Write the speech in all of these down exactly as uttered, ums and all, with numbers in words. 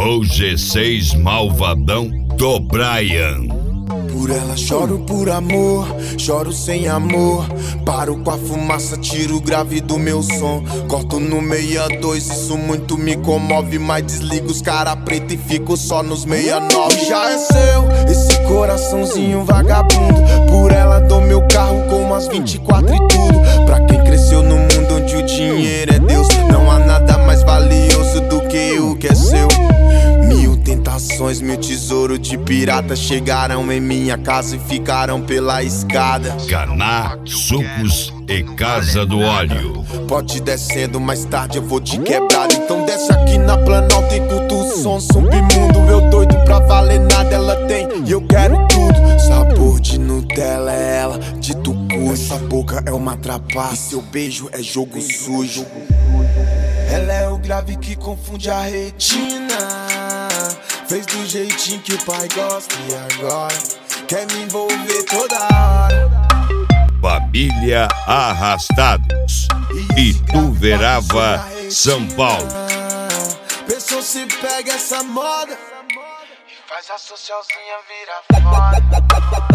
O G seis malvadão do Brian. Por ela choro por amor, choro sem amor. Paro com a fumaça, tiro o grave do meu som. Corto no meia dois, isso muito me comove. Mas desligo os cara preta e fico só nos sessenta e nove. Já é seu, esse coraçãozinho vagabundo. Por ela dou meu carro com umas vinte e quatro e tudo. Pra quem cresceu no mundo onde o dinheiro é Deus, não há nada mais valioso do que o que é seu. Mil tentações, mil tesouro de pirata chegaram em minha casa e ficaram pela escada. Caná, sucos e Casa do Óleo. Pode ir descendo, mais tarde eu vou te quebrar. Então desce aqui na Planalto e curta o som submundo. Eu doido pra valer nada, ela tem e eu quero tudo. Sabor de Nutella é ela, de tucujo. Essa boca é uma trapaça e seu beijo é jogo sujo. Ela é o grave que confunde a retina. Fez do jeitinho que o pai gosta e agora quer me envolver toda hora. Família Arrastados, Ituverava, São Paulo. Pessoa se pega essa moda e faz a socialzinha virar foda.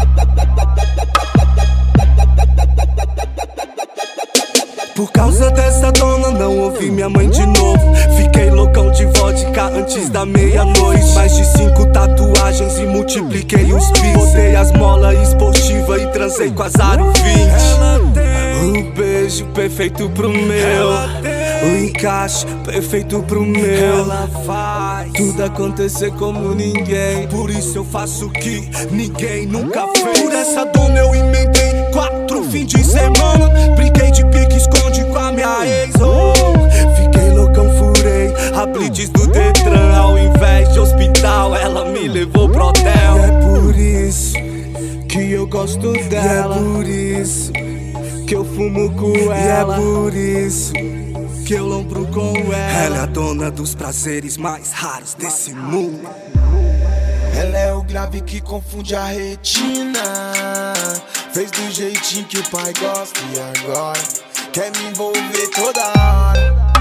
Por causa dessa dona não ouvi minha mãe de novo. Fiquei loucão de vodka antes da meia-noite. Mais de cinco tatuagens e multipliquei os pis. Botei as molas esportivas e transei com a Zaro vinte. O beijo perfeito pro meu, o encaixe perfeito pro meu. Ela faz tudo acontecer como ninguém. Por isso eu faço o que ninguém nunca fez. Por essa dona eu emendei quatro fins de semana. Brinquei de pique esconde com a minha ex. Oh, fiquei loucão, furei a blitz do Detran. Ao invés de hospital, ela me levou pro hotel. E é por isso que eu gosto dela. E é por isso que eu fumo com ela. E é por isso que eu lombro com ela. Ela é a dona dos prazeres mais raros desse mundo. Ela é o grave que confunde a retina. Fez do jeitinho que o pai gosta e agora quer me envolver toda hora.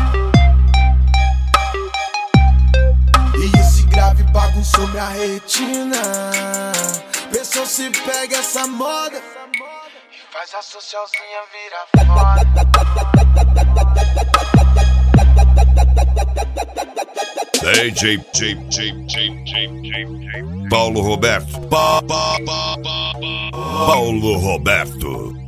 E esse grave bagunçou minha retina. Pessoa se pega essa moda e faz a socialzinha virar foda. D J, J, J, J, J, J, Paulo Roberto. Pa, pa, pa, pa, pa. Paulo Roberto.